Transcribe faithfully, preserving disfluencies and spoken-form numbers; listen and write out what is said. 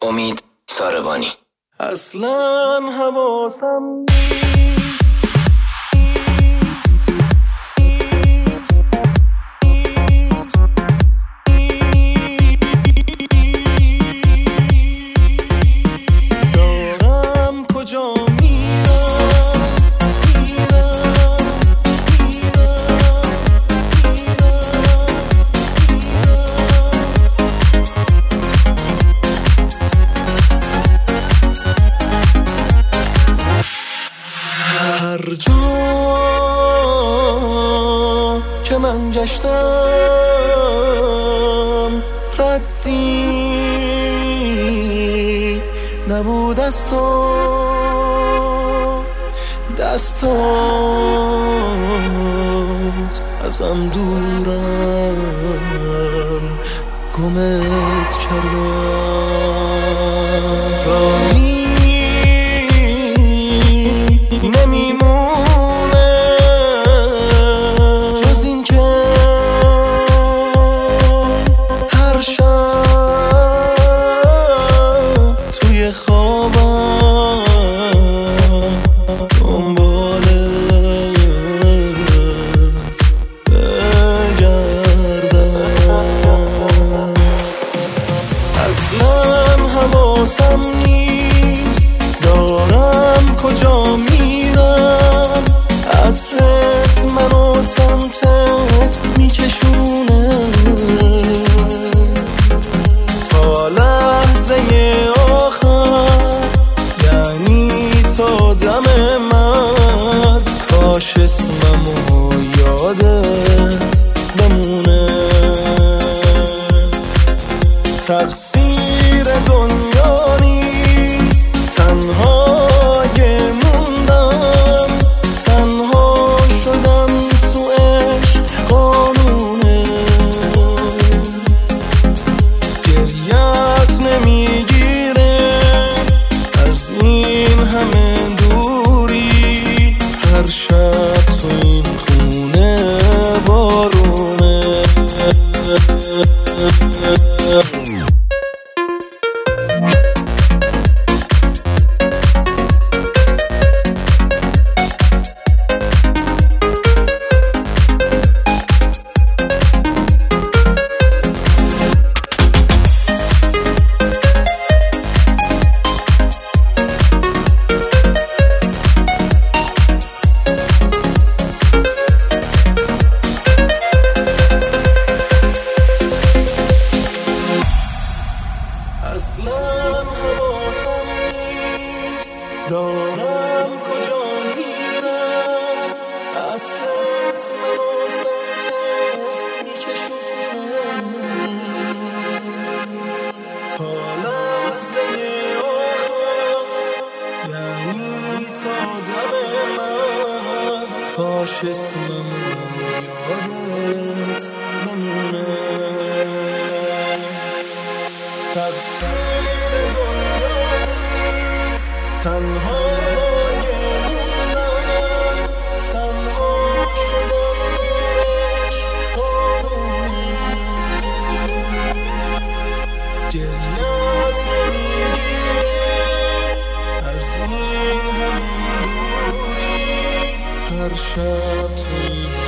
امید ساربانی. اصلا حواسم هر جا که من گشتم ردی نبود از تو، دستات ازم دورن گمت کردم. رانی نمیمونه جز این که هر شب توی خوابم دنبالت بگردم. اصلا حواسم نیست دارم کجا میرم، عطرت منو سمتت میکشونه تا لحظه آخر، یعنی تا دم مرگ. کاش اسممو یادت بمونه. تقصیر دنیا نیست تنها شب تو این خونه بارونه. اصلا حواسم نیست دارم کجا میرم، عطرت منو سمتت میکشونه تا لحظه آخر، یعنی تا دم مرگ. کاش اسممو یادت بمونه. تقصیر دنیا نیست تنها موندم، تنها شدم تو عشق قانونی. گریت نمیگیره از این همین دوری، هر شب توی